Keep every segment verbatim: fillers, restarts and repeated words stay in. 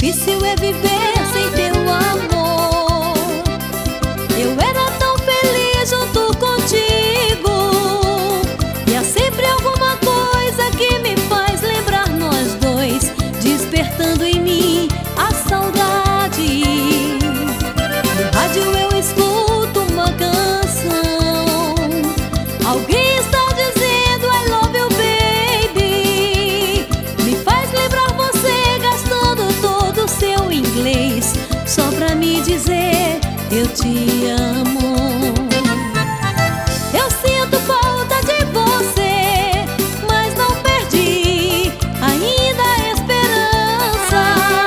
difícil é viver sem teu amor. Eu era tão feliz junto contigo, e há sempre alguma coisa que me faz lembrar nós dois, despertando em mim a saudade. No rádio eu escuto uma canção, alguém está dizendo I love you baby. Me faz lembrar você gastando todo o seu inglês só pra me dizer eu te amo. Eu sinto falta de você, mas não perdi ainda a esperança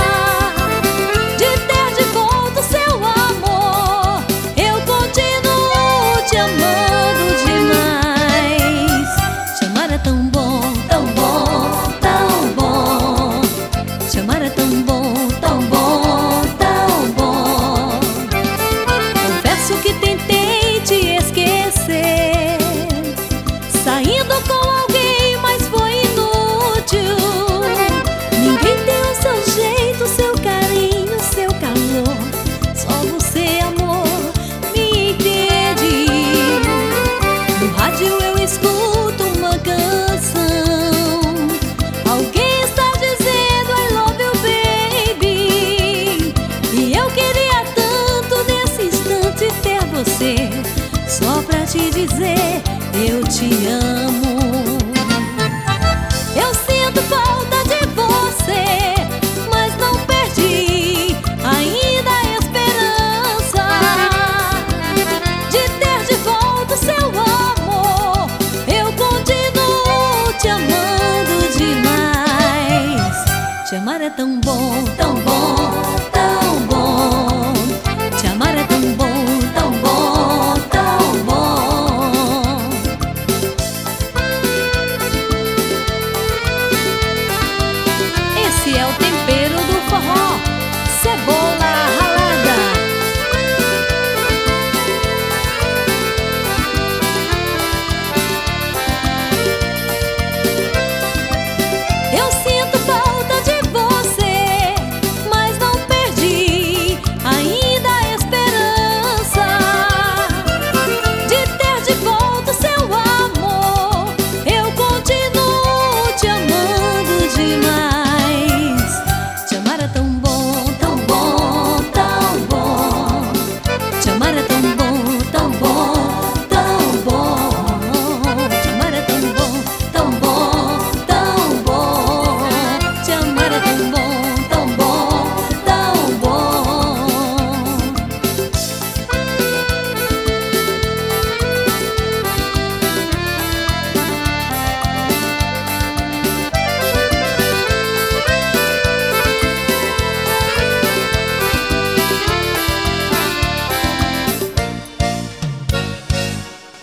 de ter de volta o seu amor. Eu continuo te amando demais. Te amar é tão bom, tão bom, tão bom. Te amar é tão bom, tão bom, tão bom. Confesso que tentei te esquecer, saindo com alguém, mas foi inútil. Ninguém tem o seu jeito, seu carinho, seu calor. Só você, amor, me entende. No rádio eu escuto uma canção, alguém está dizendo I love you baby. E eu queria tanto nesse instante ter você, só pra te dizer eu te amo. Eu sinto falta de você, mas não perdi ainda a esperança de ter de volta o seu amor. Eu continuo te amando demais. Te amar é tão bom, tão bom, tão bom.